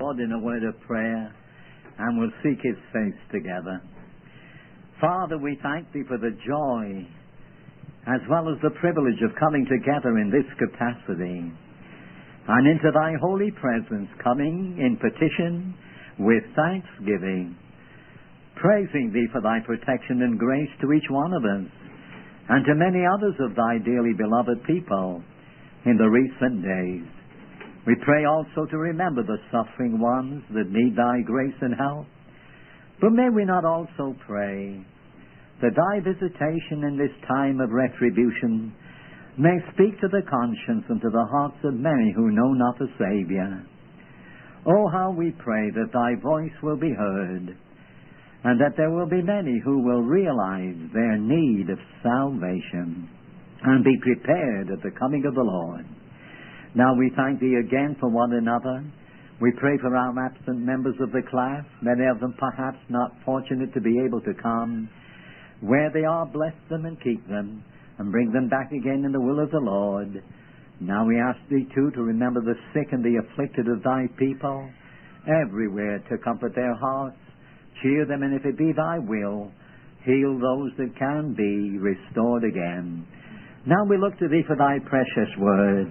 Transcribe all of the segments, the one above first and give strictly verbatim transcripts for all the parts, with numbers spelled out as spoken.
forward in a word of prayer, and we'll seek His face together. Father, we thank Thee for the joy as well as the privilege of coming together in this capacity, and into Thy holy presence, coming in petition with thanksgiving, praising Thee for Thy protection and grace to each one of us, and to many others of Thy dearly beloved people in the recent days. We pray also to remember the suffering ones that need Thy grace and help. But may we not also pray that Thy visitation in this time of retribution may speak to the conscience and to the hearts of many who know not the Savior. Oh, how we pray that Thy voice will be heard, and that there will be many who will realize their need of salvation and be prepared at the coming of the Lord. Now we thank Thee again for one another. We pray for our absent members of the class, many of them perhaps not fortunate to be able to come. Where they are, bless them and keep them, and bring them back again in the will of the Lord. Now we ask Thee too to remember the sick and the afflicted of Thy people, everywhere to comfort their hearts, cheer them, and if it be Thy will, heal those that can be restored again. Now we look to Thee for Thy precious word.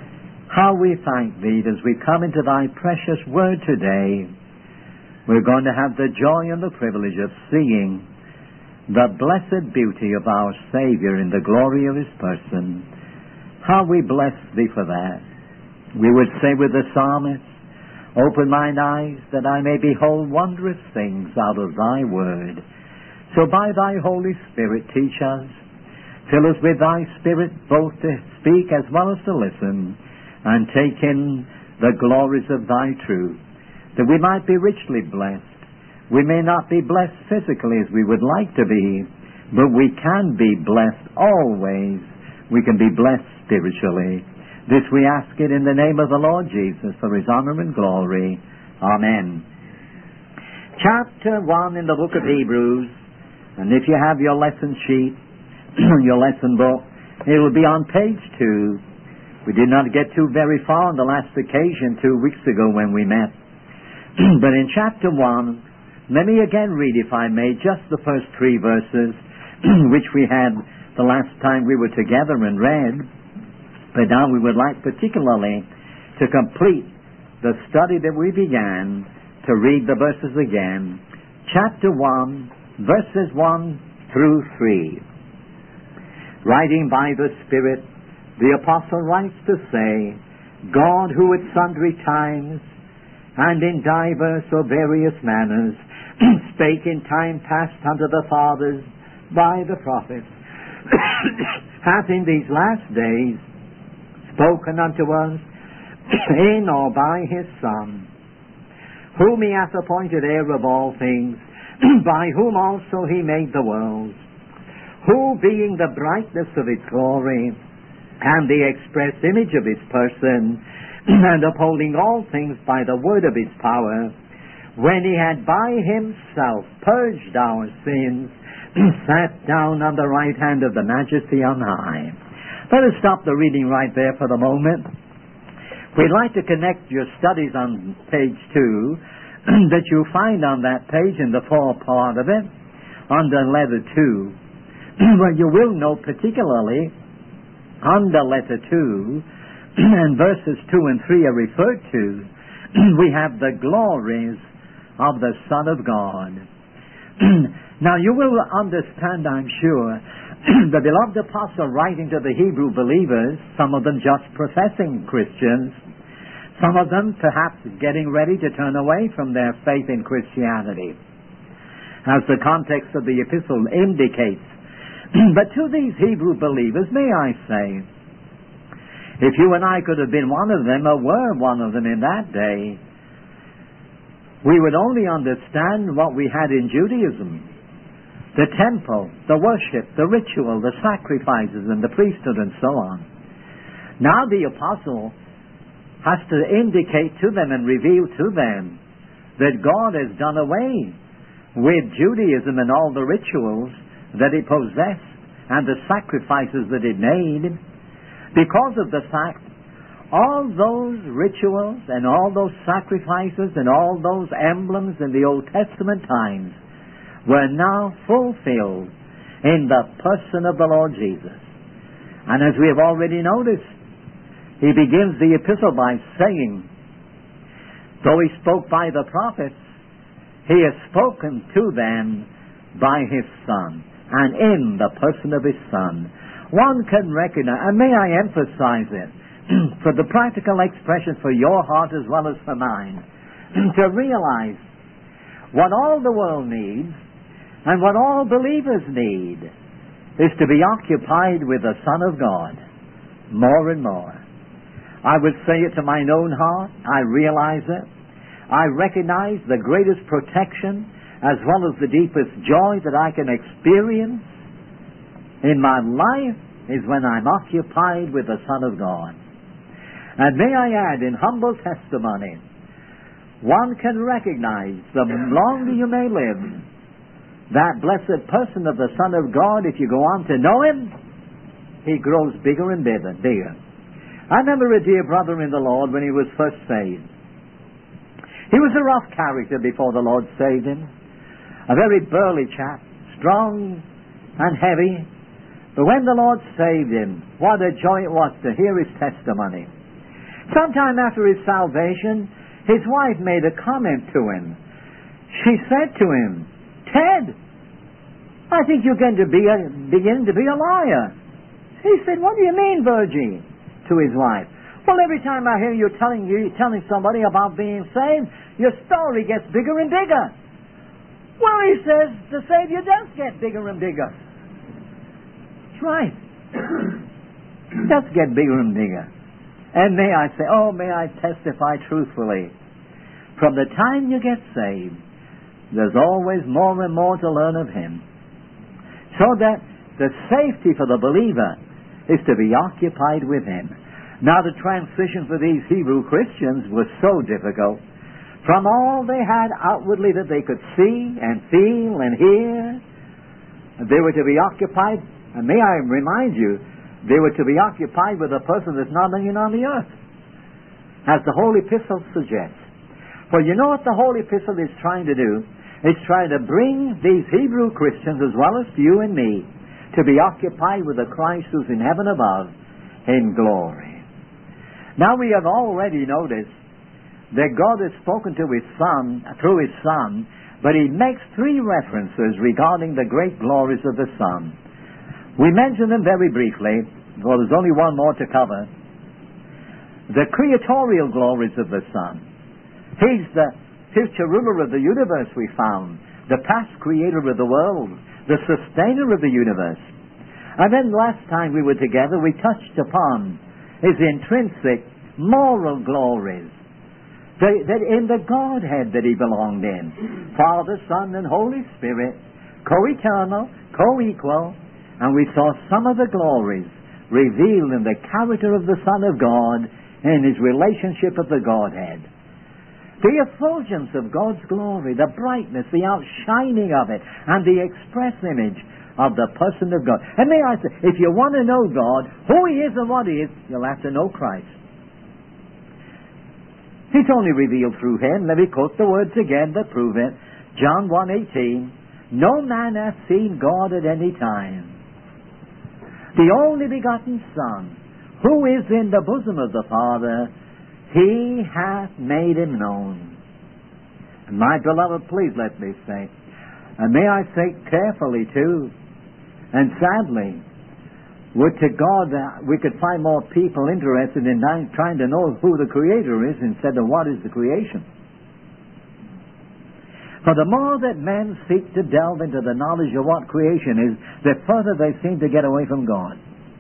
How we thank Thee as we come into Thy precious word today. We're going to have the joy and the privilege of seeing the blessed beauty of our Savior in the glory of His person. How we bless Thee for that. We would say with the psalmist, open mine eyes that I may behold wondrous things out of Thy word. So by Thy Holy Spirit teach us, fill us with Thy Spirit both to speak as well as to listen, and take in the glories of Thy truth, that we might be richly blessed. We may not be blessed physically as we would like to be, but we can be blessed always. We can be blessed spiritually. This we ask it in the name of the Lord Jesus for His honor and glory. Amen. Chapter one in the book of Hebrews, and if you have your lesson sheet, your lesson book, it will be on page two. We did not get too very far on the last occasion two weeks ago when we met. But in chapter one, let me again read, if I may, just the first three verses, which we had the last time we were together and read. But now we would like particularly to complete the study that we began, to read the verses again. Chapter one, verses one through three. Writing by the Spirit, the Apostle writes to say, God, who at sundry times and in divers or various manners spake in time past unto the fathers by the prophets, hath in these last days spoken unto us in or by His Son, whom He hath appointed heir of all things, by whom also He made the worlds, who being the brightness of His glory, and the express image of His person, and upholding all things by the word of His power, when He had by Himself purged our sins, sat down on the right hand of the Majesty on high. Let us stop the reading right there for the moment. We'd like to connect your studies on page two, that you find on that page in the fore part of it, under letter two, where you will note particularly under letter two, and verses two and three are referred to, we have the glories of the Son of God. Now you will understand, I'm sure, the beloved apostle writing to the Hebrew believers, some of them just professing Christians, some of them perhaps getting ready to turn away from their faith in Christianity, as the context of the epistle indicates. But to these Hebrew believers, may I say, if you and I could have been one of them, or were one of them in that day, we would only understand what we had in Judaism. The temple, the worship, the ritual, the sacrifices, and the priesthood, and so on. Now the apostle has to indicate to them and reveal to them that God has done away with Judaism and all the rituals that it possessed and the sacrifices that it made, because of the fact all those rituals and all those sacrifices and all those emblems in the Old Testament times were now fulfilled in the person of the Lord Jesus. And as we have already noticed, he begins the epistle by saying, though he spoke by the prophets, he has spoken to them by his Son, and in the person of his Son. One can recognize, and may I emphasize it, for the practical expression for your heart as well as for mine, to realize what all the world needs and what all believers need is to be occupied with the Son of God more and more. I would say it to mine own heart. I realize it. I recognize the greatest protection as well as the deepest joy that I can experience in my life is when I'm occupied with the Son of God. And may I add, in humble testimony, one can recognize the longer you may live, that blessed person of the Son of God, if you go on to know him, he grows bigger and bigger. bigger. I remember a dear brother in the Lord when he was first saved. He was a rough character before the Lord saved him. A very burly chap, strong and heavy. But when the Lord saved him, what a joy it was to hear his testimony. Sometime after his salvation, his wife made a comment to him. She said to him, "Ted, I think you're going to be a, begin to be a liar." He said, "What do you mean, Virgie?" to his wife. "Well, every time I hear you telling you telling somebody about being saved, your story gets bigger and bigger." Well, he says, the Savior does get bigger and bigger. That's right. It does get bigger and bigger. And may I say, oh, may I testify truthfully, from the time you get saved, there's always more and more to learn of him. So that the safety for the believer is to be occupied with him. Now, the transition for these Hebrew Christians was so difficult. From all they had outwardly that they could see and feel and hear, they were to be occupied, and may I remind you, they were to be occupied with a person that's not even on the earth, as the Holy Epistle suggests. For you know what the Holy Epistle is trying to do? It's trying to bring these Hebrew Christians, as well as you and me, to be occupied with the Christ who's in heaven above in glory. Now we have already noticed that God has spoken to his Son, through his Son, but he makes three references regarding the great glories of the Son. We mentioned them very briefly, for there's only one more to cover. The creatorial glories of the Son. He's the future ruler of the universe, we found, the past creator of the world, the sustainer of the universe. And then last time we were together, we touched upon his intrinsic moral glories, that in the Godhead that he belonged in. Father, Son, and Holy Spirit, co-eternal, co-equal, and we saw some of the glories revealed in the character of the Son of God and his relationship of the Godhead. The effulgence of God's glory, the brightness, the outshining of it, and the express image of the person of God. And may I say, if you want to know God, who he is and what he is, you'll have to know Christ. It's only revealed through him. Let me quote the words again that prove it. John one eighteen, "No man hath seen God at any time. The only begotten Son, who is in the bosom of the Father, he hath made him known." And my beloved, please let me say, and may I say carefully too, and sadly, would to God that we could find more people interested in trying to know who the Creator is instead of what is the creation. For the more that men seek to delve into the knowledge of what creation is, the further they seem to get away from God.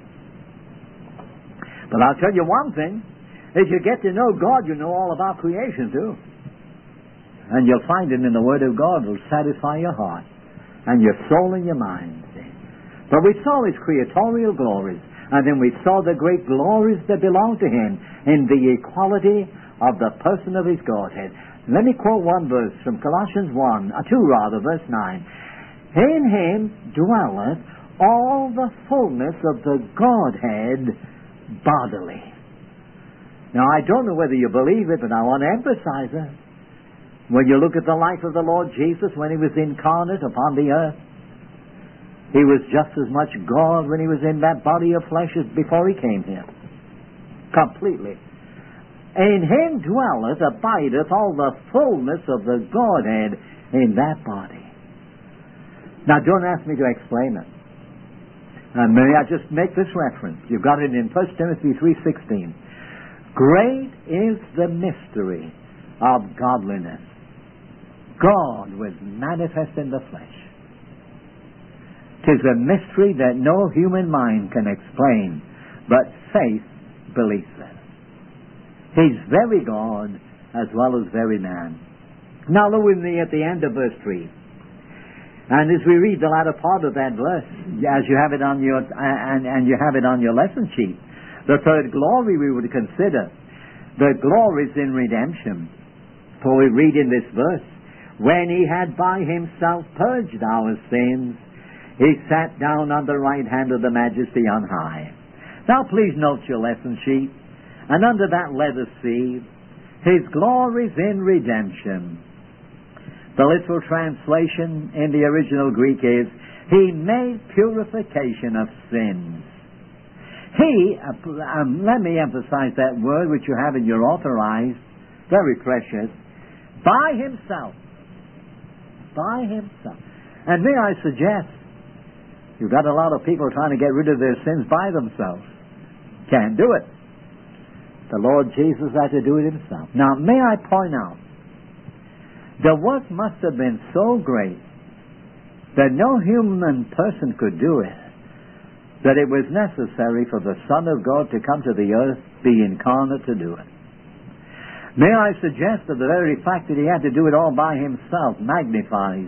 But I'll tell you one thing, if you get to know God, you know all about creation too. And you'll find it in the Word of God. It'll satisfy your heart and your soul and your mind. But we saw his creatorial glories, and then we saw the great glories that belong to him in the equality of the person of his Godhead. Let me quote one verse from Colossians one, uh, two rather, verse nine. "In him dwelleth all the fullness of the Godhead bodily." Now, I don't know whether you believe it, but I want to emphasize it. When you look at the life of the Lord Jesus when He was incarnate upon the earth, He was just as much God when He was in that body of flesh as before He came here. Completely. In Him dwelleth, abideth all the fullness of the Godhead in that body. Now, don't ask me to explain it. Uh, may I just make this reference? You've got it in First Timothy three sixteen. Great is the mystery of godliness. God was manifest in the flesh. 'Tis a mystery that no human mind can explain, but faith believes it. He's very God as well as very man. Now look with me at the end of verse three. And as we read the latter part of that verse, as you have it on your and, and you have it on your lesson sheet, the third glory we would consider, the glories in redemption. For we read in this verse, when He had by Himself purged our sins, He sat down on the right hand of the Majesty on high. Now please note your lesson sheet, and under that let us see His glories in redemption. The literal translation in the original Greek is, He made purification of sins. He, um, let me emphasize that word which you have in your authorized, very precious, by Himself. By Himself. And may I suggest, you've got a lot of people trying to get rid of their sins by themselves. Can't do it. The Lord Jesus had to do it Himself. Now, may I point out, the work must have been so great that no human person could do it, that it was necessary for the Son of God to come to the earth, be incarnate to do it. May I suggest that the very fact that He had to do it all by Himself magnifies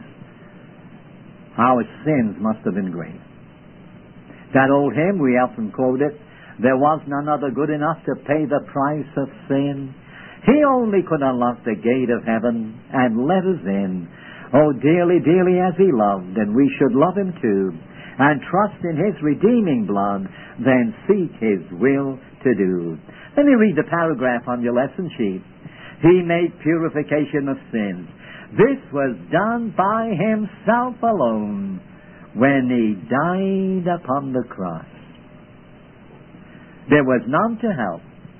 how His sins must have been great. That old hymn, we often quote it, there was none other good enough to pay the price of sin. He only could unlock the gate of heaven and let us in. Oh, dearly, dearly as He loved, and we should love Him too, and trust in His redeeming blood, then seek His will to do. Let me read the paragraph on your lesson sheet. He made purification of sins. This was done by Himself alone when He died upon the cross. There was none to help.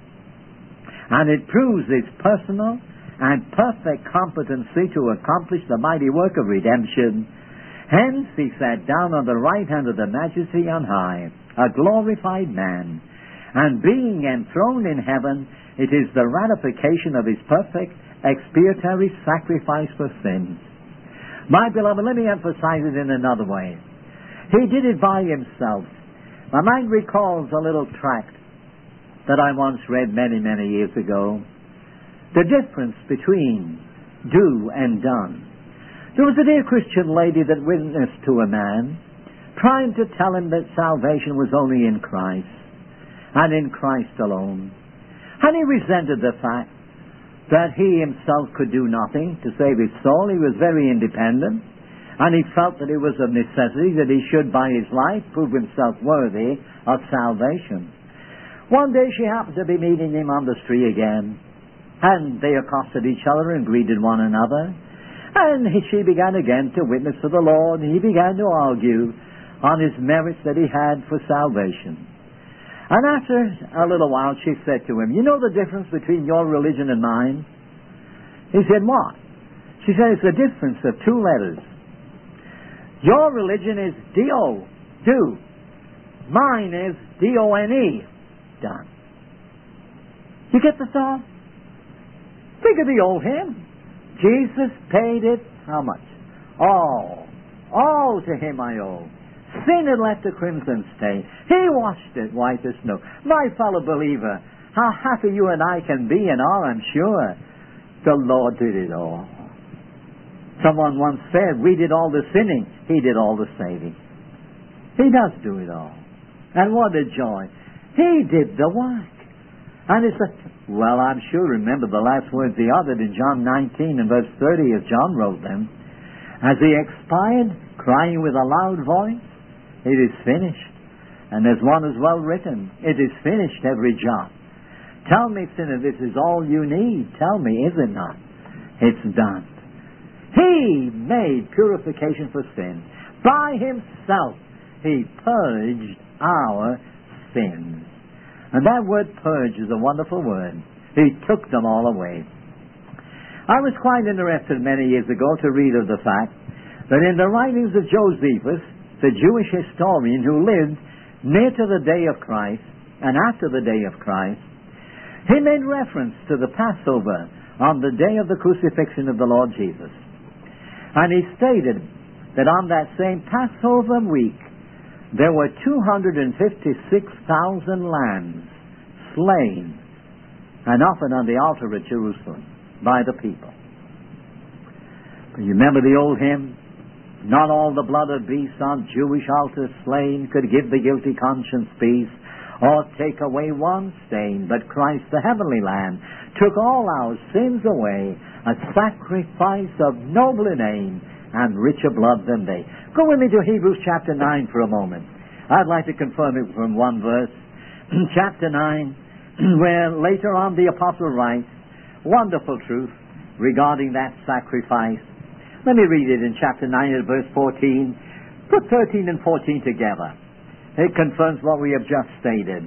And it proves His personal and perfect competency to accomplish the mighty work of redemption. Hence He sat down on the right hand of the Majesty on high, a glorified man. And being enthroned in heaven, it is the ratification of His perfect expiatory sacrifice for sins. My beloved, let me emphasize it in another way. He did it by Himself. My mind recalls a little tract that I once read many, many years ago. The difference between do and done. There was a dear Christian lady that witnessed to a man, trying to tell him that salvation was only in Christ, and in Christ alone. And he resented the fact that he himself could do nothing to save his soul. He was very independent, and he felt that it was of necessity that he should, by his life, prove himself worthy of salvation. One day she happened to be meeting him on the street again, and they accosted each other and greeted one another. And he, she began again to witness to the Lord, and he began to argue on his merits that he had for salvation. And after a little while she said to him, you know the difference between your religion and mine? He said, what? She said, it's the difference of two letters. Your religion is D O, do. Mine is D O N E, done. You get the thought? Think of the old hymn. Jesus paid it, how much? All. All to Him I owe. Sin had left a crimson stain. He washed it white as snow. My fellow believer, how happy you and I can be and are, I'm sure. The Lord did it all. Someone once said, we did all the sinning, He did all the saving. He does do it all. And what a joy. He did the work. And it's a, well, I'm sure, remember the last words He uttered in John nineteen and verse thirty as John wrote them. As He expired, crying with a loud voice, it is finished. And there's one as well written, it is finished, every jot. Tell me, sinner, this is all you need. Tell me, is it not? It's done. He made purification for sin. By himself, he purged our sins. And that word purge is a wonderful word. He took them all away. I was quite interested many years ago to read of the fact that in the writings of Josephus, the Jewish historian who lived near to the day of Christ and after the day of Christ, he made reference to the Passover on the day of the crucifixion of the Lord Jesus. And he stated that on that same Passover week, there were two hundred fifty-six thousand lambs slain and offered on the altar at Jerusalem by the people. But you remember the old hymn? Not all the blood of beasts on Jewish altars slain could give the guilty conscience peace, or take away one stain, but Christ the heavenly Lamb took all our sins away, a sacrifice of nobler name and richer blood than they. Go with me to Hebrews chapter nine for a moment. I'd like to confirm it from one verse. Chapter nine, where later on the apostle writes, wonderful truth regarding that sacrifice. Let me read it in chapter nine at verse fourteen. Put thirteen and fourteen together. It confirms what we have just stated.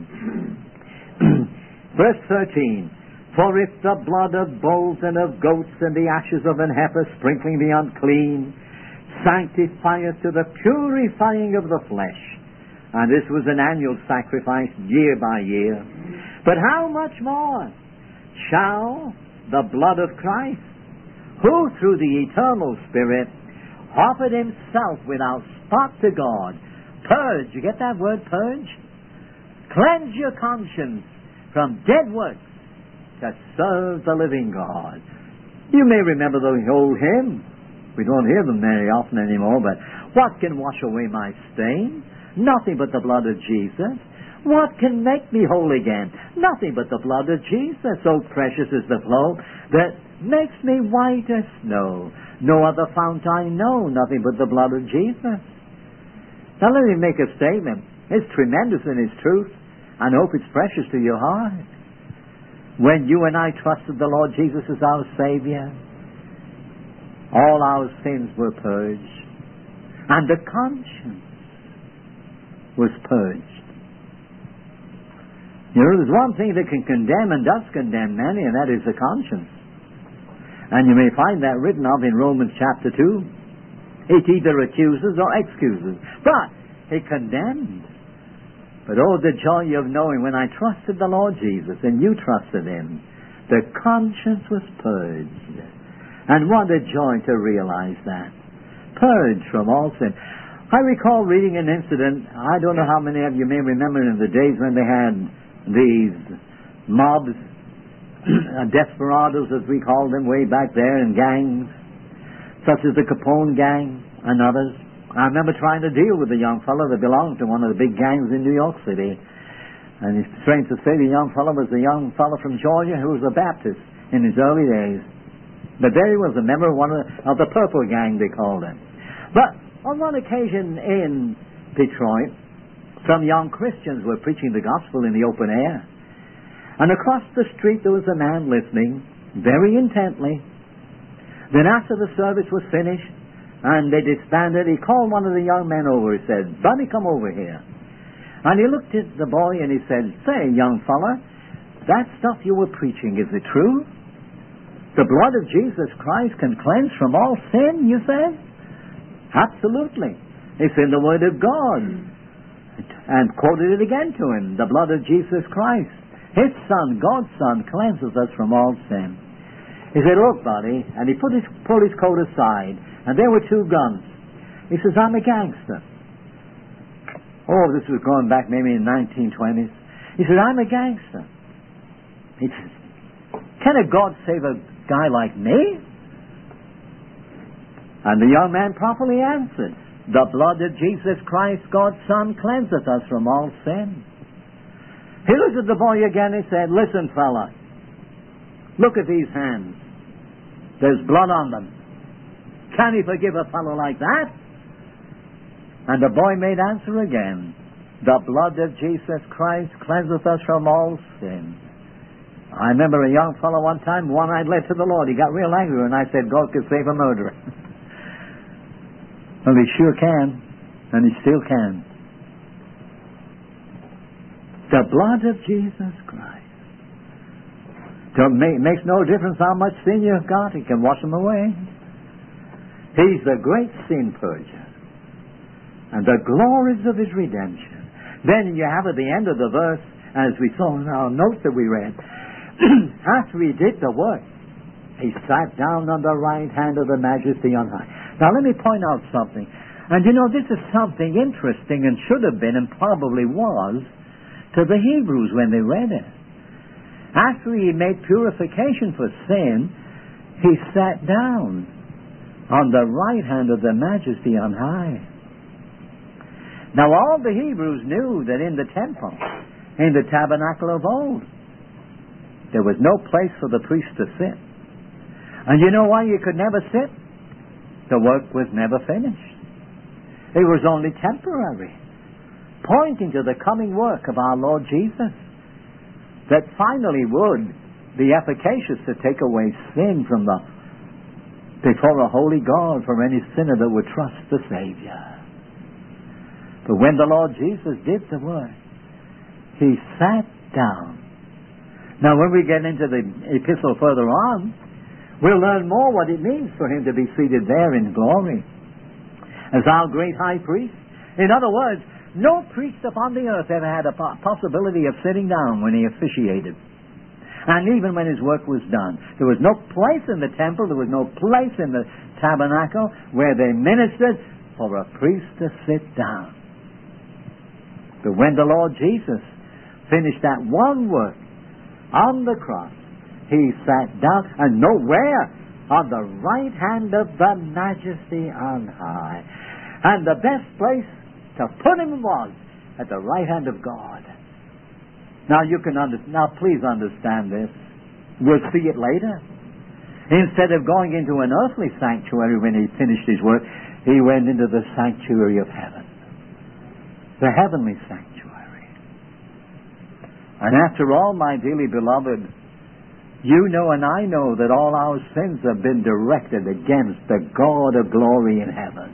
Verse thirteen, for if the blood of bulls and of goats and the ashes of an heifer sprinkling the unclean sanctifieth to the purifying of the flesh, and this was an annual sacrifice year by year, but how much more shall the blood of Christ, who through the eternal Spirit offered himself without spot to God, purge, you get that word, purge? Cleanse your conscience from dead works to serve the living God. You may remember the old hymn. We don't hear them very often anymore, but what can wash away my stain? Nothing but the blood of Jesus. What can make me whole again? Nothing but the blood of Jesus. So precious is the flow that makes me white as snow. No other fount I know, nothing but the blood of Jesus. Now let me make a statement. It's tremendous in its truth, and I hope it's precious to your heart. When you and I trusted the Lord Jesus as our Savior, all our sins were purged, and the conscience was purged. You know, there's one thing that can condemn and does condemn many, and that is the conscience. And you may find that written of in Romans chapter two. It either accuses or excuses, but it condemns. But oh, the joy of knowing when I trusted the Lord Jesus and you trusted Him, the conscience was purged. And what a joy to realize that. Purged from all sin. I recall reading an incident, I don't know how many of you may remember in the days when they had these mobs, desperados as we called them way back there, in gangs, such as the Capone gang and others. I remember trying to deal with a young fellow that belonged to one of the big gangs in New York City. And it's strange to say the young fellow was a young fellow from Georgia who was a Baptist in his early days. But there he was, a member of one of the, of the Purple Gang, they called him. But on one occasion in Detroit, some young Christians were preaching the gospel in the open air. And across the street there was a man listening very intently. Then after the service was finished and they disbanded, he called one of the young men over. He said, "Buddy, come over here." And he looked at the boy and he said, "Say, young fella, that stuff you were preaching, is it true? The blood of Jesus Christ can cleanse from all sin, you say?" "Absolutely. It's in the Word of God." And quoted it again to him. The blood of Jesus Christ, His Son, God's Son, cleanses us from all sin. He said, "Look, buddy," and he put his, pulled his coat aside, and there were two guns. He says, "I'm a gangster." Oh, this was going back maybe in the nineteen twenties. He said, "I'm a gangster." He says, "Can a God save a guy like me?" And the young man properly answered, "The blood of Jesus Christ, God's Son, cleanseth us from all sin." He looked at the boy again and said, "Listen, fella, look at these hands. There's blood on them. Can He forgive a fellow like that?" And the boy made answer again, "The blood of Jesus Christ cleanseth us from all sin." I remember a young fellow one time, one I'd led to the Lord. He got real angry when I said God could save a murderer. Well, he sure can, and he still can. The blood of Jesus Christ. Don't make, makes no difference how much sin you've got. He can wash them away. He's the great sin purger. And the glories of His redemption. Then you have at the end of the verse, as we saw in our note that we read, after He did the work, He sat down on the right hand of the Majesty on high. Now let me point out something. And you know, this is something interesting and should have been and probably was to the Hebrews when they read it. After He made purification for sin, He sat down on the right hand of the Majesty on high. Now all the Hebrews knew that in the temple, in the tabernacle of old, there was no place for the priest to sit. And you know why you could never sit? The work was never finished. It was only temporary, pointing to the coming work of our Lord Jesus, that finally would be efficacious to take away sin from the before a holy God for any sinner that would trust the Savior. But when the Lord Jesus did the work, He sat down. Now when we get into the epistle further on, we'll learn more what it means for Him to be seated there in glory as our great high priest. In other words, no priest upon the earth ever had a possibility of sitting down when he officiated. And even when his work was done. There was no place in the temple, there was no place in the tabernacle where they ministered for a priest to sit down. But when the Lord Jesus finished that one work on the cross, He sat down, and nowhere, on the right hand of the Majesty on high. And the best place to put Him was at the right hand of God. Now you can under, now please understand this. We'll see it later. Instead of going into an earthly sanctuary when He finished His work, He went into the sanctuary of heaven. The heavenly sanctuary. And after all, my dearly beloved, you know and I know that all our sins have been directed against the God of glory in heaven.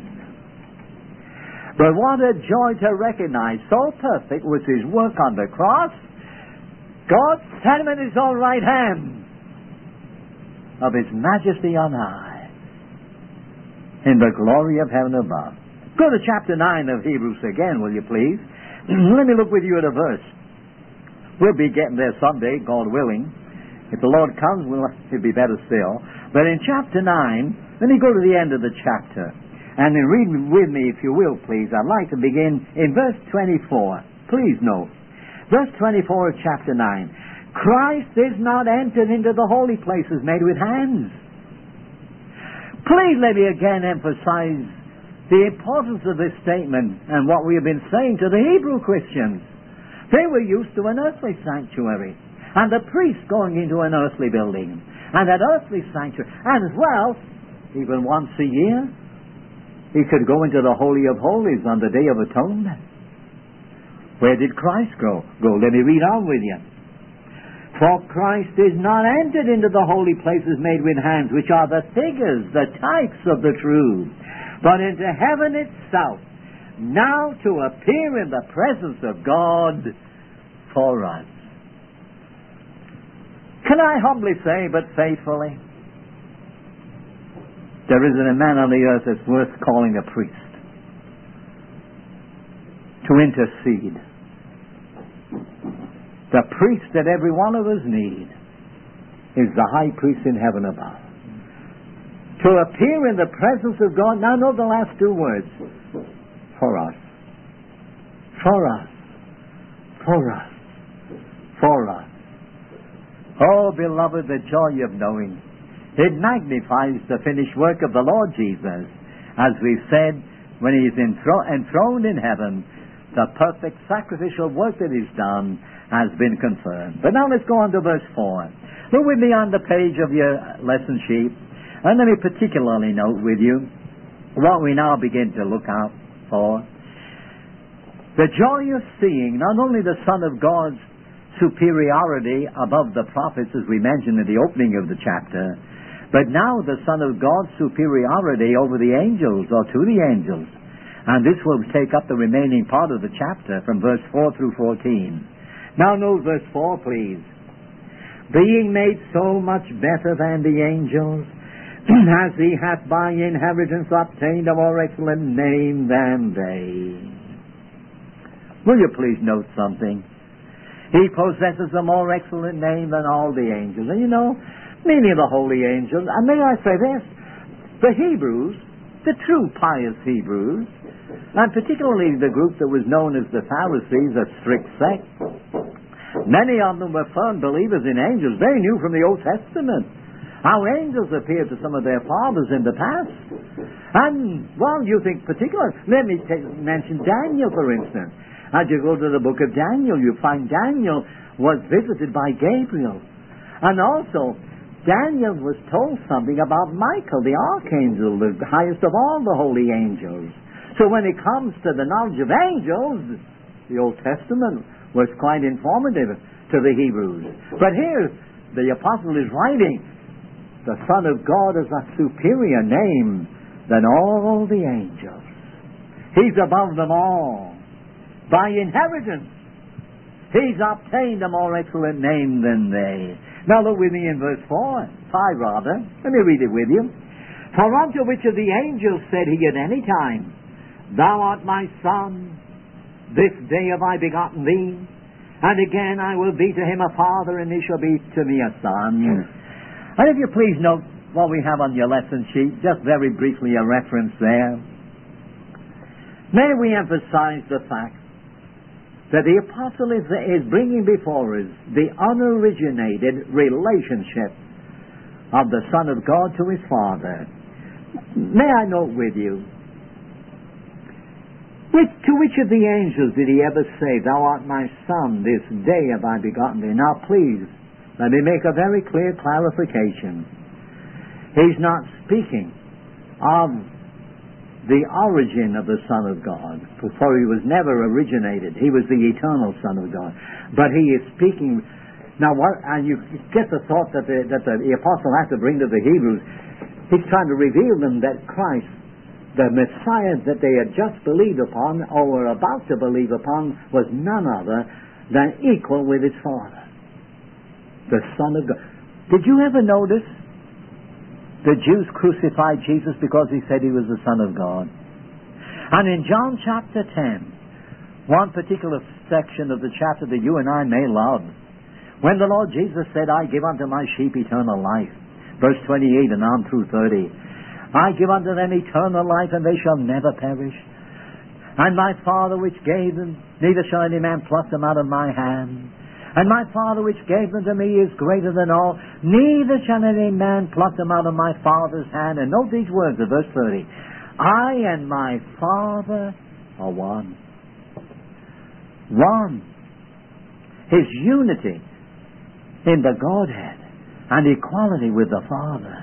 But what a joy to recognize, so perfect was His work on the cross, God sat Him in His own right hand of His Majesty on high in the glory of heaven above. Go to chapter nine of Hebrews again, will you please? Let me look with you at a verse. We'll be getting there someday, God willing. If the Lord comes, we'll, it'll be better still. But in chapter nine, let me go to the end of the chapter. And then read with me, if you will, please. I'd like to begin in verse twenty-four. Please note. Verse twenty-four of chapter nine. Christ is not entered into the holy places made with hands. Please let me again emphasize the importance of this statement and what we have been saying to the Hebrew Christians. They were used to an earthly sanctuary, and the priest going into an earthly building, and that earthly sanctuary, and as well, even once a year, he could go into the Holy of Holies on the Day of Atonement. Where did Christ go? Go, let me read on with you. For Christ is not entered into the holy places made with hands, which are the figures, the types of the true, but into heaven itself, now to appear in the presence of God for us. Can I humbly say, but faithfully, there isn't a man on the earth that's worth calling a priest to intercede. The priest that every one of us need is the high priest in heaven above. To appear in the presence of God. Now note the last two words. For us. For us. For us. For us. Oh, beloved, the joy of knowing. It magnifies the finished work of the Lord Jesus. As we've said, when He's enthro- enthroned in heaven, the perfect sacrificial work that He's done has been confirmed. But now let's go on to verse four. Look with me on the page of your lesson sheet, and let me particularly note with you what we now begin to look out for. The joy of seeing not only the Son of God superiority above the prophets, as we mentioned in the opening of the chapter, but now the Son of God's superiority over the angels, or to the angels. And this will take up the remaining part of the chapter from verse four through fourteen. Now note verse four, please. Being made so much better than the angels, as he hath by inheritance obtained a more excellent name than they. Will you please note something? He possesses a more excellent name than all the angels. And you know, many of the holy angels, and may I say this, the Hebrews, the true pious Hebrews, and particularly the group that was known as the Pharisees, a strict sect, many of them were firm believers in angels. They knew from the Old Testament how angels appeared to some of their fathers in the past. And, well, you think particular. Let me take, mention Daniel, for instance. As you go to the book of Daniel, you find Daniel was visited by Gabriel. And also, Daniel was told something about Michael, the archangel, the highest of all the holy angels. So when it comes to the knowledge of angels, the Old Testament was quite informative to the Hebrews. But here, the apostle is writing, the Son of God is a superior name than all the angels. He's above them all. By inheritance, he's obtained a more excellent name than they. Now look with me in verse four, five rather. Let me read it with you. For unto which of the angels said he at any time, Thou art my Son, this day have I begotten thee, and again I will be to him a father, and he shall be to me a son. And if you please note what we have on your lesson sheet, just very briefly a reference there. May we emphasize the fact that the apostle is, is bringing before us the unoriginated relationship of the Son of God to his Father. May I note with you, which, to which of the angels did he ever say, Thou art my Son, this day have I begotten thee? Now please, let me make a very clear clarification. He's not speaking of the origin of the Son of God, for he was never originated. He was the eternal Son of God. But he is speaking. Now, what, and you get the thought that the, that the, the apostle has to bring to the Hebrews. He's trying to reveal them that Christ, the Messiah that they had just believed upon, or were about to believe upon, was none other than equal with his Father, the Son of God. Did you ever notice the Jews crucified Jesus because he said he was the Son of God? And in John chapter ten, one particular section of the chapter that you and I may love, when the Lord Jesus said, I give unto my sheep eternal life, verse twenty-eight and on through thirty, I give unto them eternal life, and they shall never perish. And my Father which gave them, neither shall any man pluck them out of my hand. And my Father which gave them to me is greater than all, neither shall any man pluck them out of my Father's hand. And note these words of verse thirty. I and my Father are one. One. His unity in the Godhead and equality with the Father.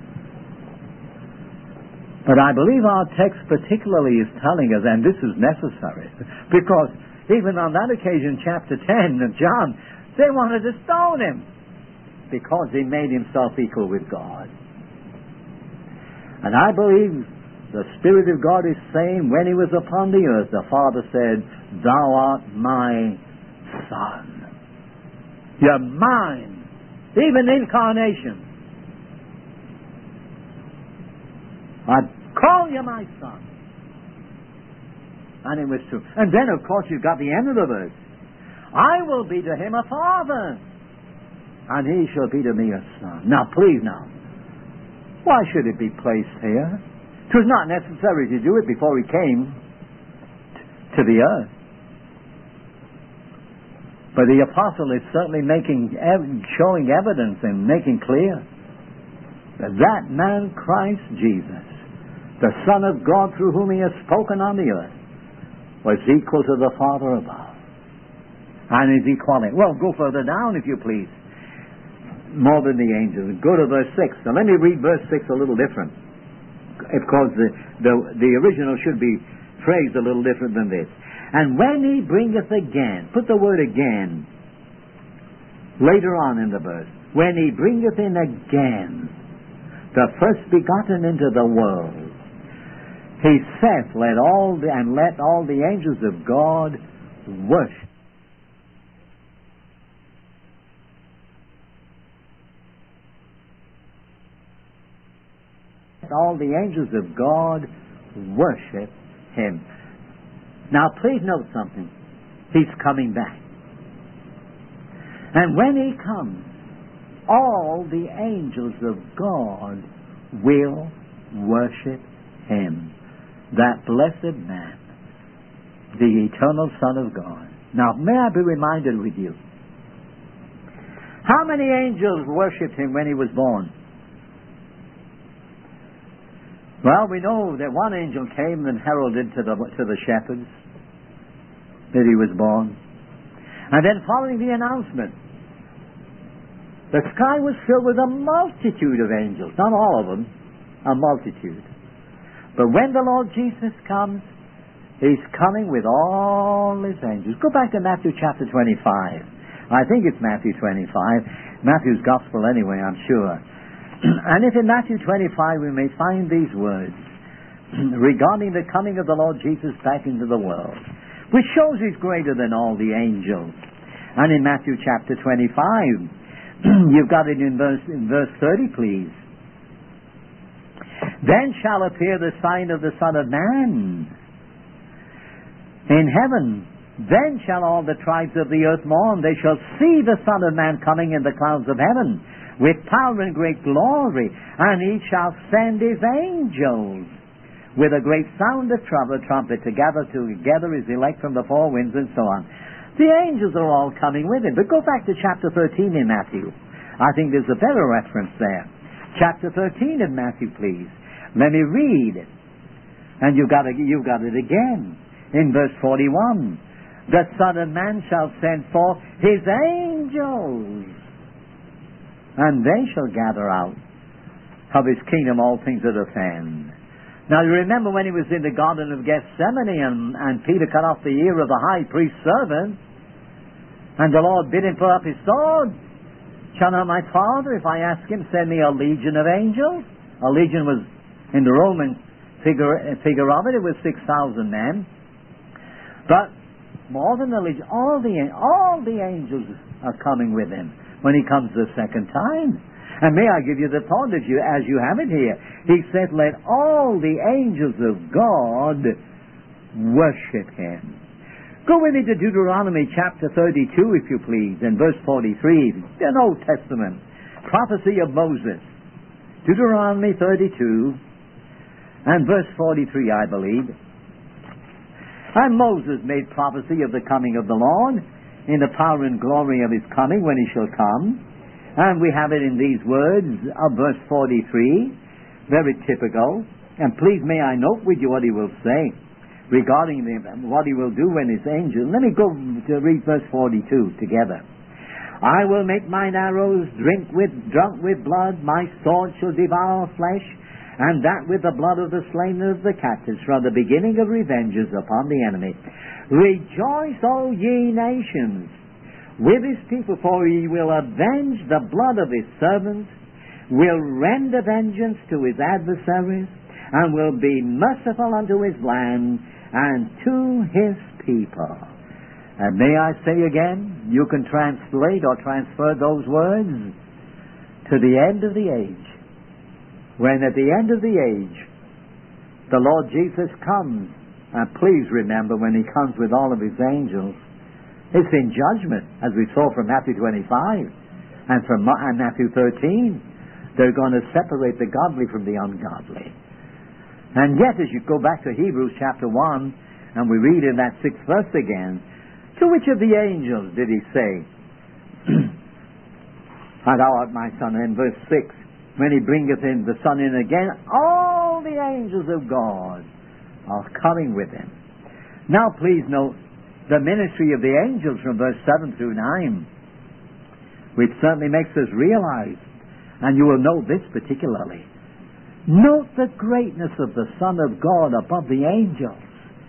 But I believe our text particularly is telling us, and this is necessary, because even on that occasion, chapter ten of John, they wanted to stone him because he made himself equal with God. And I believe the Spirit of God is saying, when he was upon the earth, the Father said, Thou art my Son. You're mine. Even incarnation. I call you my Son. And it was true. And then, of course, you've got the end of the verse. I will be to him a father, and he shall be to me a son. Now, please now, why should it be placed here? It was not necessary to do it before he came t- to the earth. But the apostle is certainly making, ev- showing evidence and making clear that that man, Christ Jesus, the Son of God through whom he has spoken on the earth, was equal to the Father above. And is equality. Well, go further down, if you please. More than the angels. Go to verse six. Now let me read verse six a little different. Of course, the, the, the original should be phrased a little different than this. And when he bringeth again, put the word again later on in the verse, when he bringeth in again the first begotten into the world, he saith, let all the, and let all the angels of God worship. All the angels of God worship him. Now please note something. He's coming back. And when he comes, all the angels of God will worship him. That blessed man, the eternal Son of God. Now may I be reminded with you, how many angels worshipped him when he was born? Well, we know that one angel came and heralded to the, to the shepherds that he was born. And then following the announcement, the sky was filled with a multitude of angels. Not all of them, a multitude. But when the Lord Jesus comes, he's coming with all his angels. Go back to Matthew chapter twenty-five. I think it's Matthew twenty-five. Matthew's gospel anyway, I'm sure. And if in Matthew twenty-five we may find these words regarding the coming of the Lord Jesus back into the world, which shows he's greater than all the angels. And in Matthew chapter twenty-five, you've got it in verse, in verse thirty, please. Then shall appear the sign of the Son of Man in heaven. Then shall all the tribes of the earth mourn. They shall see the Son of Man coming in the clouds of heaven with power and great glory, and he shall send his angels with a great sound of trumpet, trumpet to gather together his elect from the four winds, and so on. The angels are all coming with him. But go back to chapter thirteen in Matthew. I think there's a better reference there. Chapter thirteen of Matthew, please. Let me read it. And you've got it, you've got it again in verse forty-one. The Son of Man shall send forth his angels, and they shall gather out of his kingdom all things that offend. Now you remember when he was in the Garden of Gethsemane and, and Peter cut off the ear of the high priest's servant, and the Lord bid him put up his sword. Shall not my Father, if I ask him, send me a legion of angels? A legion was, in the Roman figure, figure of it, it was six thousand men. But more than the legion, all the, all the angels are coming with him when he comes the second time. And may I give you the thought as you, as you have it here. He said, let all the angels of God worship him. Go with me to Deuteronomy chapter thirty-two, if you please, and verse forty-three, an Old Testament prophecy of Moses. Deuteronomy thirty-two and verse forty-three, I believe. And Moses made prophecy of the coming of the Lord, in the power and glory of his coming when he shall come. And we have it in these words of verse forty-three, very typical. And please may I note with you what he will say regarding the, what he will do when his angel. Let me go to read verse forty-two together. I will make mine arrows drink with, drunk with blood, my sword shall devour flesh, and that with the blood of the slain of the captives, from the beginning of revenges upon the enemy. Rejoice, O ye nations, with his people, for he will avenge the blood of his servants, will render vengeance to his adversaries, and will be merciful unto his land and to his people. And may I say again, you can translate or transfer those words to the end of the age. When at the end of the age, the Lord Jesus comes, and please remember when he comes with all of his angels, it's in judgment, as we saw from Matthew twenty-five and from Matthew thirteen. They're going to separate the godly from the ungodly. And yet, as you go back to Hebrews chapter one, and we read in that sixth verse again, to which of the angels did he say, "And thou art my son," in verse six, when he bringeth in the Son in again, all the angels of God are coming with him. Now please note the ministry of the angels from verse seven through nine, which certainly makes us realize, and you will note this particularly, note the greatness of the Son of God above the angels.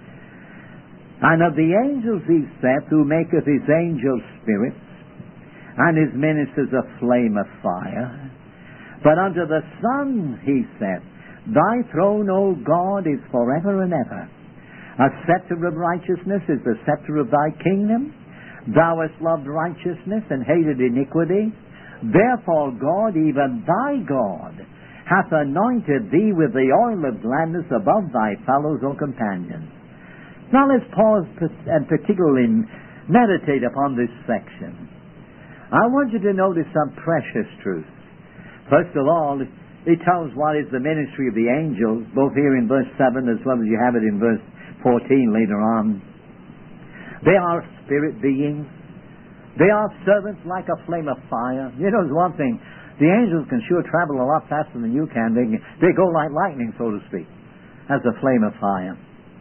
And of the angels he saith, who maketh his angels spirits, and his ministers a flame of fire. But unto the Son he said, Thy throne, O God, is forever and ever. A scepter of righteousness is the scepter of thy kingdom. Thou hast loved righteousness and hated iniquity. Therefore God, even thy God, hath anointed thee with the oil of gladness above thy fellows or companions. Now let's pause and particularly meditate upon this section. I want you to notice some precious truths. First of all, it tells what is the ministry of the angels, both here in verse seven as well as you have it in verse fourteen later on. They are spirit beings. They are servants like a flame of fire. You know, there's one thing. The angels can sure travel a lot faster than you can. They, they go like lightning, so to speak, as a flame of fire.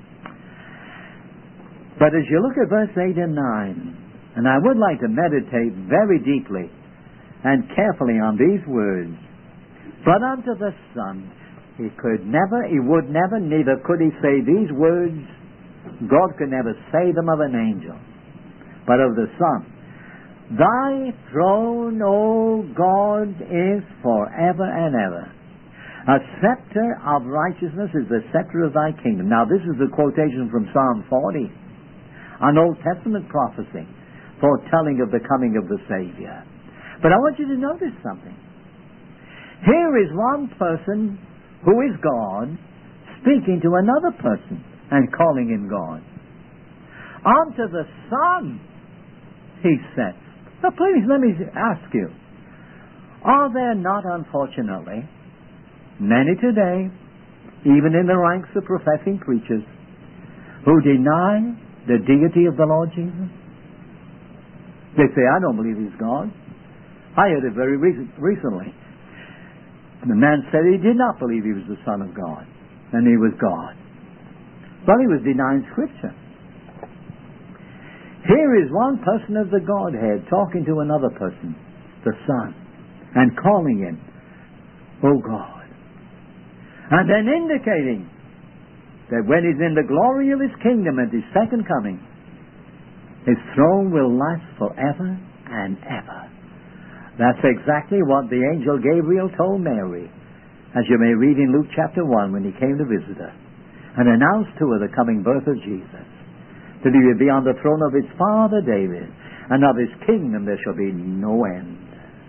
But as you look at verse eight and nine, and I would like to meditate very deeply and carefully on these words. But unto the Son, he could never, he would never, neither could he say these words. God could never say them of an angel, but of the Son. Thy throne, O God, is forever and ever. A scepter of righteousness is the scepter of thy kingdom. Now this is a quotation from Psalm forty, an Old Testament prophecy foretelling of the coming of the Savior. But I want you to notice something. Here is one person who is God speaking to another person and calling him God. Unto the Son, he said. Now please let me ask you, are there not, unfortunately, many today, even in the ranks of professing preachers, who deny the deity of the Lord Jesus? They say, I don't believe he's God. I heard it very recent, recently. The man said he did not believe he was the Son of God, and he was God. Well, he was denying Scripture. Here is one person of the Godhead talking to another person, the Son, and calling him, O God. And then indicating that when he's in the glory of his kingdom at his second coming, his throne will last forever and ever. That's exactly what the angel Gabriel told Mary, as you may read in Luke chapter one when he came to visit her, and announced to her the coming birth of Jesus, that he would be on the throne of his father David, and of his kingdom there shall be no end.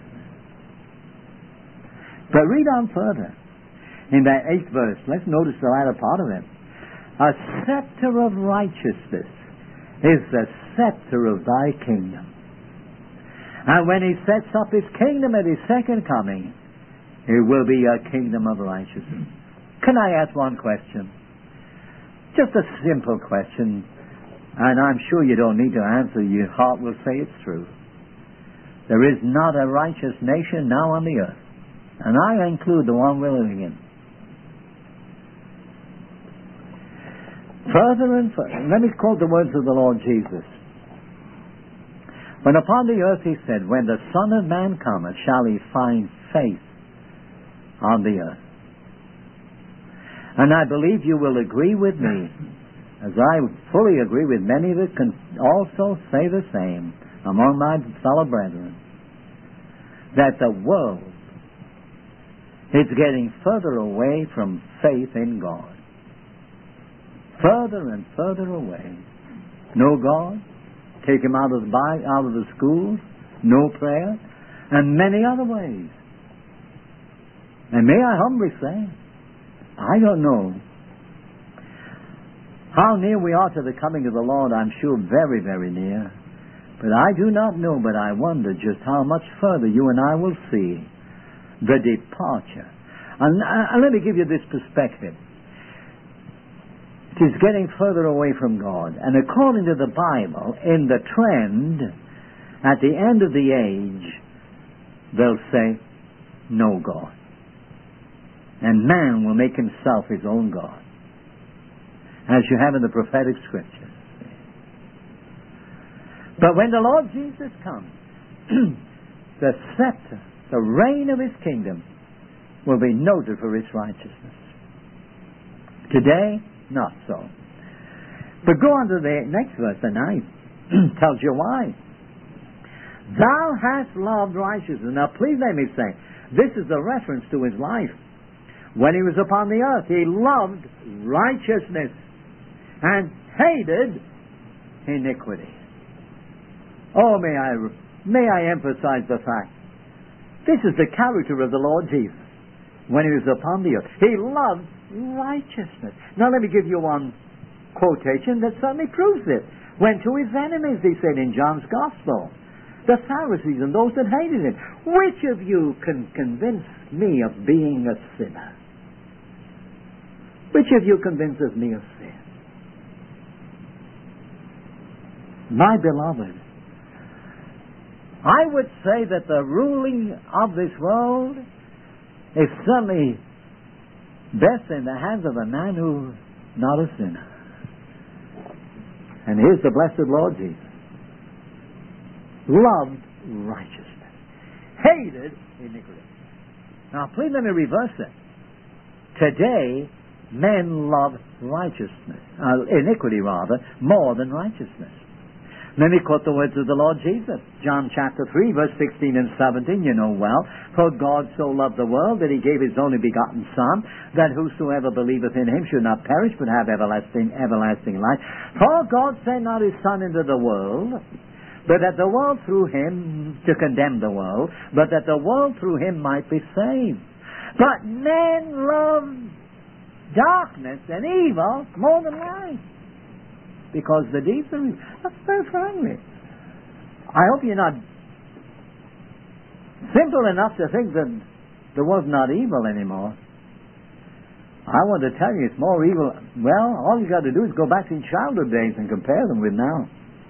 But read on further. In that eighth verse, let's notice the latter part of it. A scepter of righteousness is the scepter of thy kingdom. And when he sets up his kingdom at his second coming, it will be a kingdom of righteousness. Can I ask one question? Just a simple question, and I'm sure you don't need to answer. Your heart will say it's true. There is not a righteous nation now on the earth, and I include the one we're living in. Further and further, let me quote the words of the Lord Jesus. When upon the earth he said, when the Son of Man cometh, shall he find faith on the earth? And I believe you will agree with me, as I fully agree with many that can also say the same among my fellow brethren, that the world is getting further away from faith in God. Further and further away. No God. Take him out of the out of the schools, no prayer, and many other ways. And may I humbly say, I don't know how near we are to the coming of the Lord. I'm sure very, very near. But I do not know, but I wonder just how much further you and I will see the departure. And, and let me give you this perspective. It is getting further away from God. And according to the Bible, in the trend, at the end of the age, they'll say, no God. And man will make himself his own God, as you have in the prophetic scriptures. But when the Lord Jesus comes, the scepter, the reign of his kingdom, will be noted for its righteousness. Today, not so. But go on to the next verse, the ninth. Tells you why. Thou hast loved righteousness. Now please let me say, this is a reference to his life. When he was upon the earth, he loved righteousness and hated iniquity. Oh, may I, may I emphasize the fact, this is the character of the Lord Jesus when he was upon the earth. He loved righteousness. Now let me give you one quotation that certainly proves it. When to his enemies, he said in John's Gospel, the Pharisees and those that hated him, which of you can convince me of being a sinner? Which of you convinces me of sin? My beloved, I would say that the ruling of this world is certainly best in the hands of a man who's not a sinner. And here's the blessed Lord Jesus. Loved righteousness. Hated iniquity. Now, please let me reverse it. Today, men love righteousness, uh, iniquity rather, more than righteousness. Let me quote the words of the Lord Jesus. John chapter three, verse sixteen and seventeen, you know well. For God so loved the world that he gave his only begotten Son, that whosoever believeth in him should not perish, but have everlasting, everlasting life. For God sent not his Son into the world, but that the world through him, to condemn the world, but that the world through him might be saved. But men love darkness and evil more than light, because the deeds are evil. That's very friendly. I hope you're not simple enough to think that there was not evil anymore. I want to tell you it's more evil. Well, all you got to do is go back to your childhood days and compare them with now.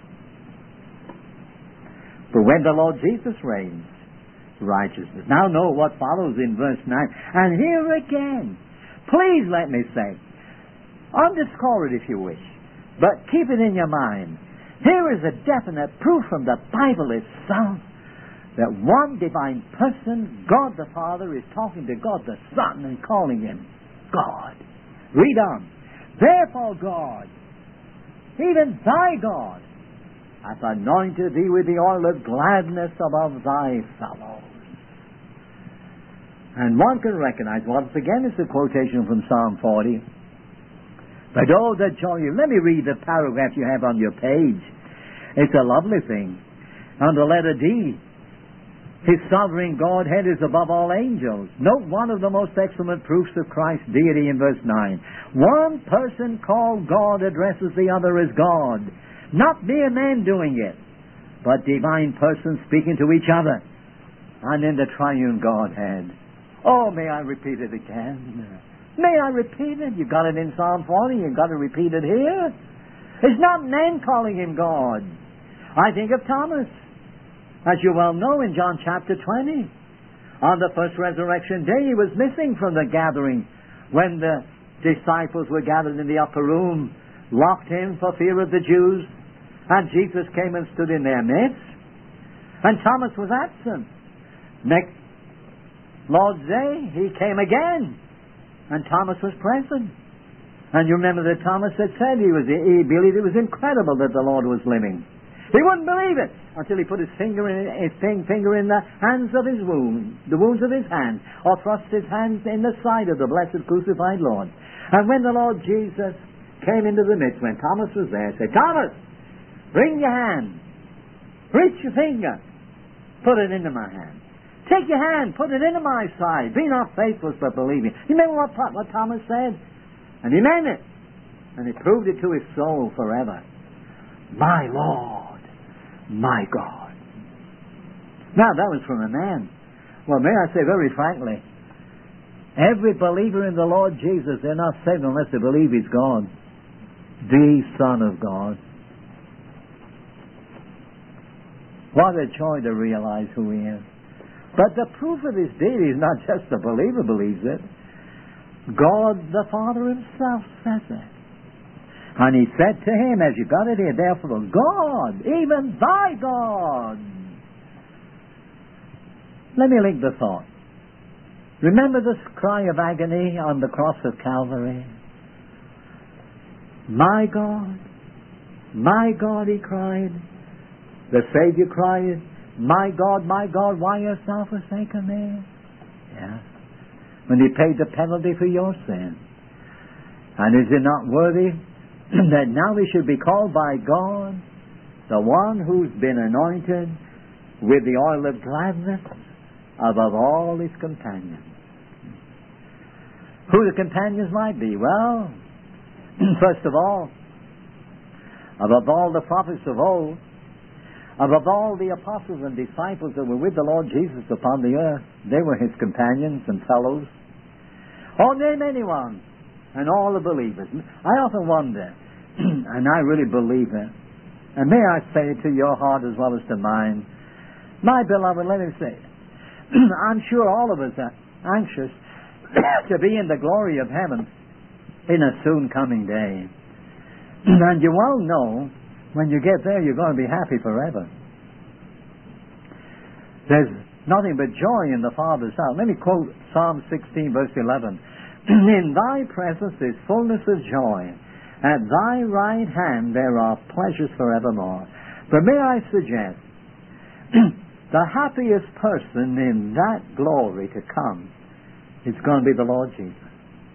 But when the Lord Jesus reigns, righteousness. Now know what follows in verse nine. And here again, please let me say, underscore it if you wish, but keep it in your mind. Here is a definite proof from the Bible itself that one divine person, God the Father, is talking to God the Son and calling him God. Read on. Therefore God, even thy God, hath anointed thee with the oil of gladness above thy fellows. And one can recognize, once again, it's a quotation from Psalm forty. But oh, the joy. Let me read the paragraph you have on your page. It's a lovely thing. Under letter D, his sovereign Godhead is above all angels. Note one of the most excellent proofs of Christ's deity in verse nine. One person called God addresses the other as God. Not mere men doing it, but divine persons speaking to each other. And in the triune Godhead. Oh, may I repeat it again? May I repeat it? You got it in Psalm forty, you got to repeat it here. It's not men calling him God. I think of Thomas, as you well know, in John chapter twenty. On the first resurrection day, he was missing from the gathering when the disciples were gathered in the upper room, locked in for fear of the Jews, and Jesus came and stood in their midst, and Thomas was absent. Next Lord's Day, he came again, and Thomas was present. And you remember that Thomas had said he was he believed it was incredible that the Lord was living. He wouldn't believe it until he put his finger in his finger in the hands of his wound, the wounds of his hands, or thrust his hands in the side of the blessed crucified Lord. And when the Lord Jesus came into the midst, when Thomas was there, said, Thomas, bring your hand, reach your finger, put it into my hand. Take your hand, put it into my side. Be not faithless, but believing. You remember what, what Thomas said? And he meant it. And he proved it to his soul forever. My Lord, my God. Now, that was from a man. Well, may I say very frankly, every believer in the Lord Jesus, they're not saved unless they believe he's God. The Son of God. What a joy to realize who he is. But the proof of his deity is not just the believer believes it. God the Father himself says it. And he said to him, as you got it here, therefore, God, even thy God. Let me link the thought. Remember this cry of agony on the cross of Calvary? My God, my God, he cried. The Savior cried, My God, my God, why hast thou forsaken me? Yeah. When he paid the penalty for your sin. And is it not worthy that now he should be called by God the one who's been anointed with the oil of gladness above all his companions? Who the companions might be? Well, first of all, above all the prophets of old, above all the apostles and disciples that were with the Lord Jesus upon the earth, they were his companions and fellows. Or name anyone, and all the believers. I often wonder, and I really believe it, and may I say it to your heart as well as to mine, my beloved, let me say, I'm sure all of us are anxious to be in the glory of heaven in a soon coming day. And you won't know when you get there you're going to be happy forever. There's nothing but joy in the Father's house. Let me quote Psalm sixteen verse eleven. In thy presence is fullness of joy. At thy right hand there are pleasures forevermore. But may I suggest, the happiest person in that glory to come is going to be the Lord Jesus.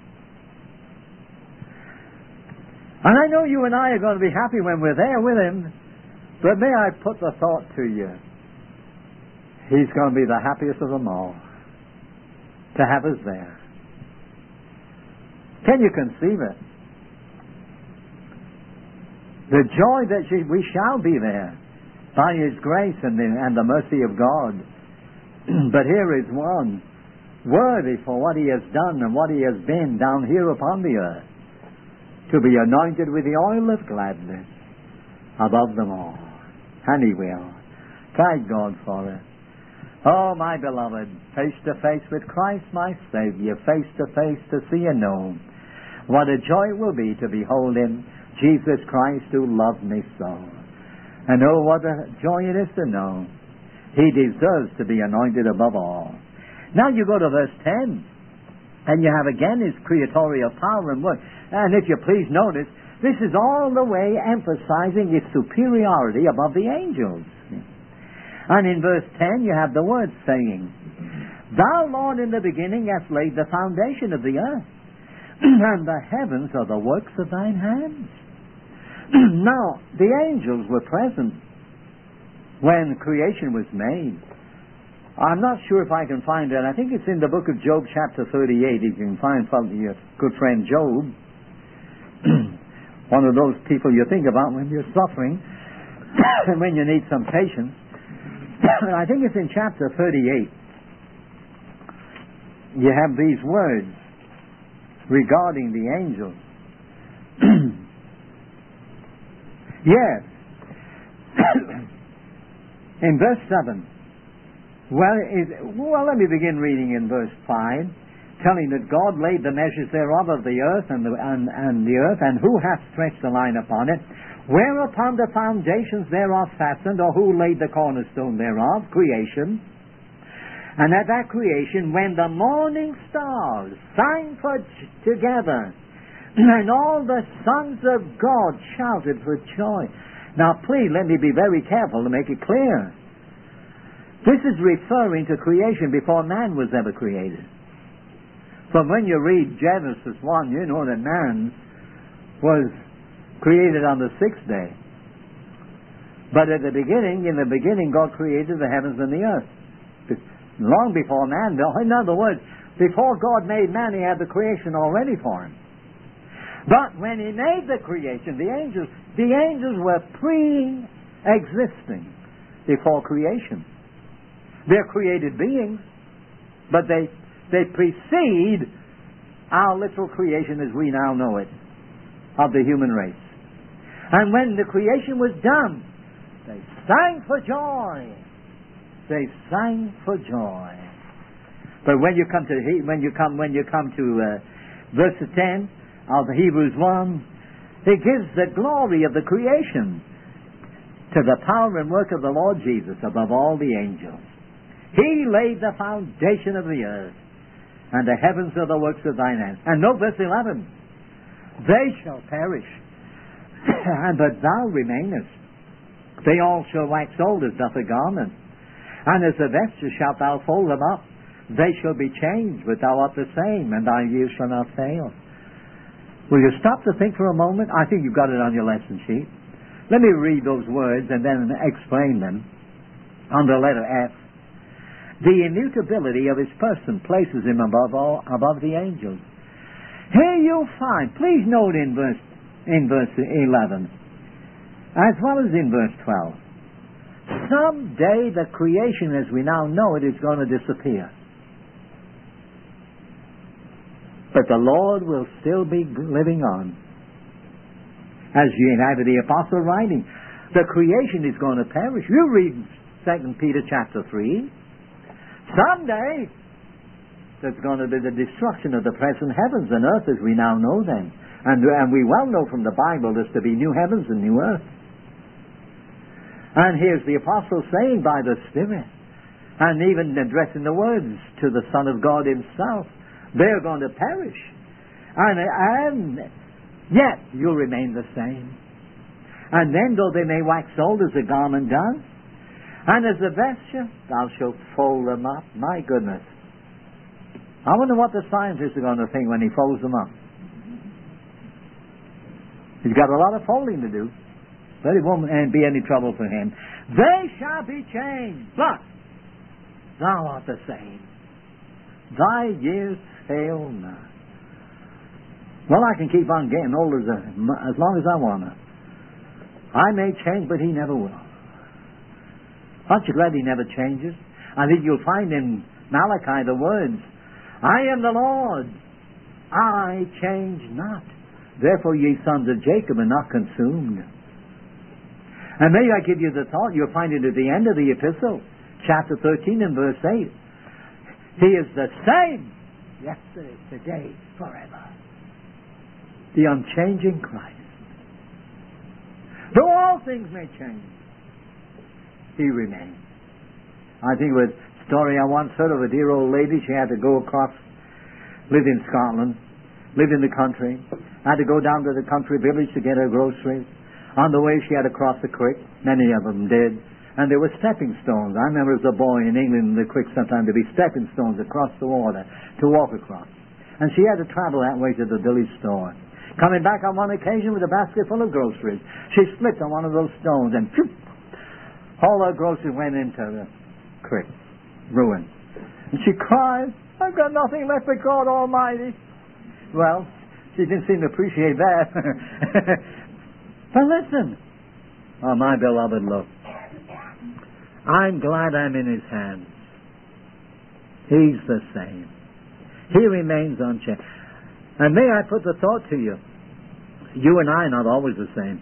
And I know you and I are going to be happy when we're there with him, but may I put the thought to you, he's going to be the happiest of them all to have us there. Can you conceive it? The joy that we shall be there by his grace and the, and the mercy of God. But here is one worthy for what he has done and what he has been down here upon the earth, to be anointed with the oil of gladness above them all. And he will. Thank God for it. Oh, my beloved, face to face with Christ my Savior, face to face to see and know. What a joy it will be to behold him, Jesus Christ, who loved me so. And oh, what a joy it is to know he deserves to be anointed above all. Now you go to verse ten, and you have again his creatorial power and work. And if you please notice, this is all the way emphasizing his superiority above the angels. And in verse ten you have the words saying, Thou, Lord, in the beginning hast laid the foundation of the earth, and the heavens are the works of thine hands. Now, the angels were present when creation was made. I'm not sure if I can find it. I think it's in the book of Job, chapter thirty-eight. You can find from your good friend Job. One of those people you think about when you're suffering and when you need some patience. I think it's in chapter thirty-eight. You have these words regarding the angels. Yes. In verse seven. Well, is, well, let me begin reading in verse five, telling that God laid the measures thereof of the earth and the, and, and the earth, and who hath stretched the line upon it? Whereupon the foundations thereof fastened, or who laid the cornerstone thereof? Creation. And at that creation, when the morning stars sang for together, and all the sons of God shouted for joy. Now, please let me be very careful to make it clear. This is referring to creation before man was ever created. From when you read Genesis one, you know that man was created on the sixth day. But at the beginning, in the beginning, God created the heavens and the earth. Long before man, in other words, before God made man, he had the creation already for him. But when he made the creation, the angels, the angels were pre-existing before creation. They're created beings, but they they precede our literal creation as we now know it, of the human race. And when the creation was done, they sang for joy. They sang for joy. But when you come to when you come when you come to uh, verse ten of Hebrews one, it gives the glory of the creation to the power and work of the Lord Jesus above all the angels. He laid the foundation of the earth, and the heavens are the works of thine hands. And note verse eleven. They shall perish, but thou remainest. They all shall wax old as doth a garment, And as a vesture shalt thou fold them up. They shall be changed, but thou art the same, and thy years shall not fail. Will you stop to think for a moment? I think you've got it on your lesson sheet. Let me read those words and then explain them. On the letter F. The immutability of his person places him above all, above the angels. Here you'll find, please note in verse, in verse eleven, as well as in verse twelve, someday the creation as we now know it is going to disappear. But the Lord will still be living on. As you have the apostle writing, the creation is going to perish. You read Second Peter chapter three. Someday there's going to be the destruction of the present heavens and earth as we now know them. And, and we well know from the Bible there's to be new heavens and new earth. And here's the apostle saying by the Spirit, and even addressing the words to the Son of God himself, they're going to perish. And, and yet you'll remain the same. And then though they may wax old as a garment does, and as a vesture, thou shalt fold them up. My goodness. I wonder what the scientists are going to think when he folds them up. He's got a lot of folding to do. But it won't be any trouble for him. They shall be changed, but thou art the same. Thy years fail not. Well, I can keep on getting old as, a, as long as I want to. I may change, but he never will. Aren't you glad he never changes? I think you'll find in Malachi the words, I am the Lord, I change not. Therefore ye sons of Jacob are not consumed. And may I give you the thought, you'll find it at the end of the epistle, chapter thirteen and verse eight. He is the same yesterday, today, forever. The unchanging Christ. Though all things may change, he remains. I think with a story I once heard of a dear old lady. She had to go across, lived in Scotland, lived in the country, had to go down to the country village to get her groceries. On the way she had to cross the creek. Many of them did. And there were stepping stones. I remember as a boy in England in the creek sometimes to be stepping stones across the water to walk across. And she had to travel that way to the village store. Coming back on one occasion with a basket full of groceries, she slipped on one of those stones and phew, all her groceries went into the creek, ruined. And she cried, I've got nothing left but God Almighty. Well, she didn't seem to appreciate that. But listen, oh my beloved, look, I'm glad I'm in his hands. He's the same. He remains unchanged. And may I put the thought to you, you and I are not always the same.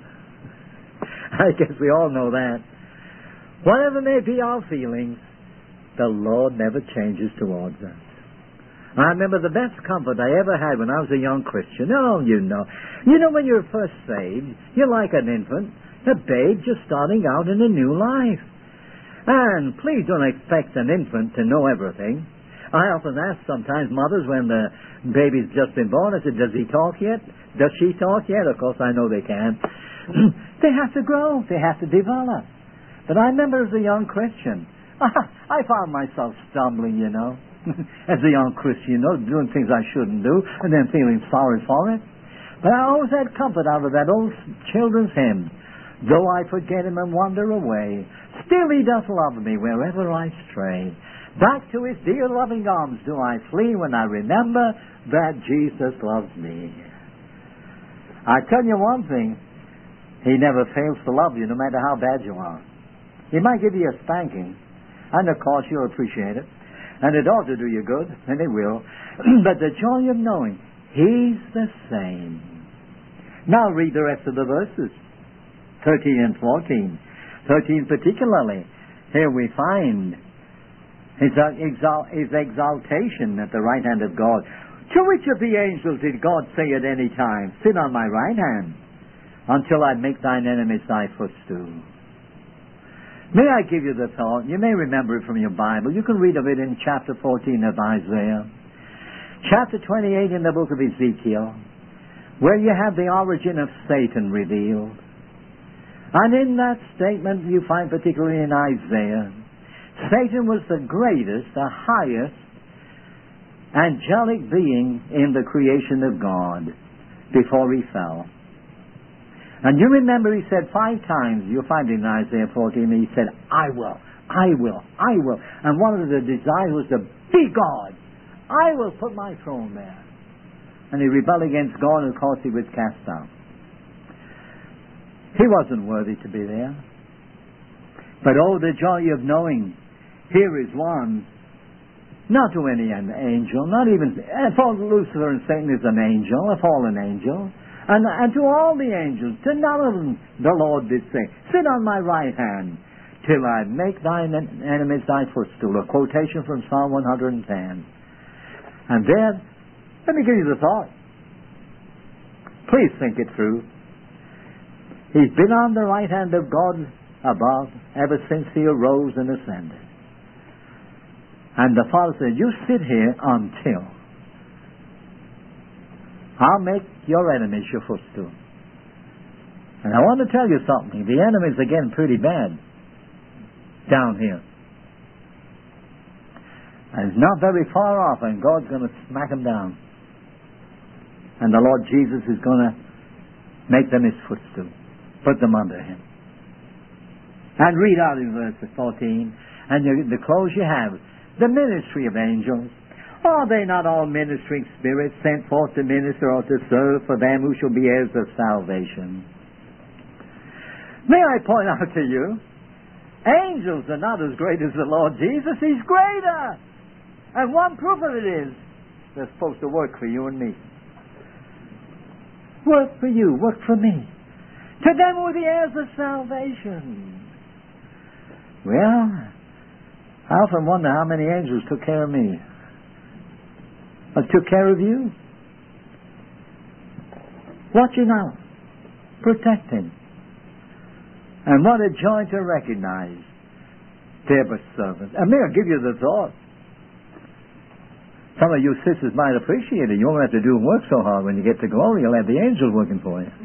I guess we all know that. Whatever may be our feelings, the Lord never changes towards us. I remember the best comfort I ever had when I was a young Christian. Oh, you know. You know, when you're first saved, you're like an infant, a babe just starting out in a new life. And please don't expect an infant to know everything. I often ask sometimes mothers when the baby's just been born, I said, does he talk yet? Does she talk yet? Of course, I know they can. They have to grow. They have to develop. But I remember as a young Christian, I found myself stumbling, you know, as a young Christian, you know, doing things I shouldn't do, and then feeling sorry for it. But I always had comfort out of that old children's hymn. Though I forget him and wander away, still he doth love me wherever I stray. Back to his dear loving arms do I flee when I remember that Jesus loves me. I tell you one thing, he never fails to love you no matter how bad you are. He might give you a spanking, and of course you'll appreciate it, and it ought to do you good, and it will. But the joy of knowing he's the same. Now read the rest of the verses, thirteen and fourteen. thirteen particularly, here we find his, exal- his exaltation at the right hand of God. To which of the angels did God say at any time, sit on my right hand, until I make thine enemies thy footstool? May I give you the thought? You may remember it from your Bible. You can read of it in chapter fourteen of Isaiah. Chapter twenty-eight in the book of Ezekiel, where you have the origin of Satan revealed. And in that statement you find particularly in Isaiah, Satan was the greatest, the highest angelic being in the creation of God before he fell. And you remember he said five times, you'll find it in Isaiah fourteen, he said, I will, I will, I will. And one of the desires was to be God. I will put my throne there. And he rebelled against God, and of course he was cast down. He wasn't worthy to be there. But oh, the joy of knowing, here is one, not to any angel, not even, for Lucifer and Satan is an angel, a fallen angel. And, and to all the angels, to none of them, the Lord did say, sit on my right hand till I make thine enemies thy footstool. A quotation from Psalm one hundred ten. And then, let me give you the thought. Please think it through. He's been on the right hand of God above ever since he arose and ascended. And the Father said, you sit here until I'll make your enemies your footstool. And I want to tell you something. The enemies are getting pretty bad down here. And it's not very far off, and God's going to smack them down. And the Lord Jesus is going to make them his footstool. Put them under him. And read out in verse fourteen, and you, the close you have, the ministry of angels. Are they not all ministering spirits sent forth to minister or to serve for them who shall be heirs of salvation? May I point out to you, angels are not as great as the Lord Jesus. He's greater. And one proof of it is, they're supposed to work for you and me. Work for you, work for me. To them were the heirs of salvation. Well, I often wonder how many angels took care of me. Or took care of you. Watching out. Protecting. And what a joy to recognize they're but servants. And may I give you the thought. Some of you sisters might appreciate it. You won't have to do work so hard. When you get to glory, you'll have the angels working for you.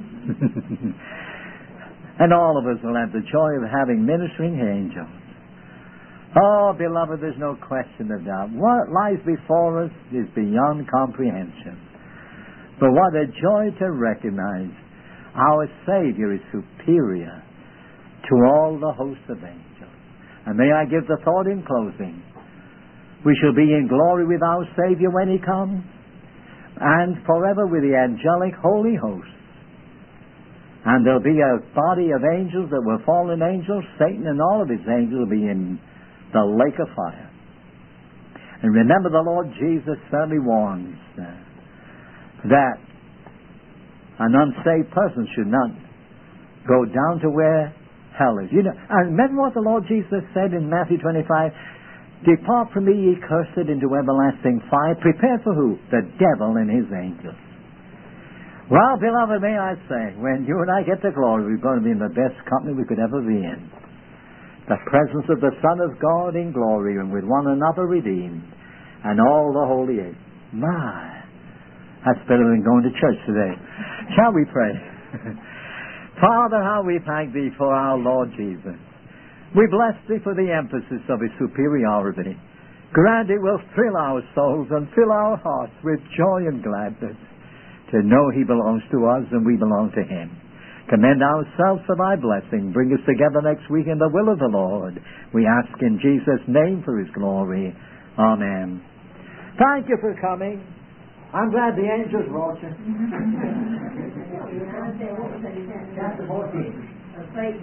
And all of us will have the joy of having ministering angels. Oh, beloved, there's no question of doubt. What lies before us is beyond comprehension. But what a joy to recognize our Savior is superior to all the hosts of angels. And may I give the thought in closing. We shall be in glory with our Savior when he comes, and forever with the angelic holy hosts. And there'll be a body of angels that were fallen angels. Satan and all of his angels will be in the lake of fire. And remember, the Lord Jesus certainly warns uh, that an unsaved person should not go down to where hell is. You know, and remember what the Lord Jesus said in Matthew twenty-five? Depart from me, ye cursed, into everlasting fire. Prepare for who? The devil and his angels. Well, beloved, may I say, when you and I get to glory, we're going to be in the best company we could ever be in. The presence of the Son of God in glory, and with one another redeemed, and all the holy age. My, that's better than going to church today. Shall we pray? Father, how we thank thee for our Lord Jesus. We bless thee for the emphasis of his superiority. Grant it will fill our souls and fill our hearts with joy and gladness to know he belongs to us and we belong to him. Commend ourselves for thy blessing. Bring us together next week in the will of the Lord. We ask in Jesus' name for his glory. Amen. Thank you for coming. I'm glad the angels brought you. Chapter fourteen.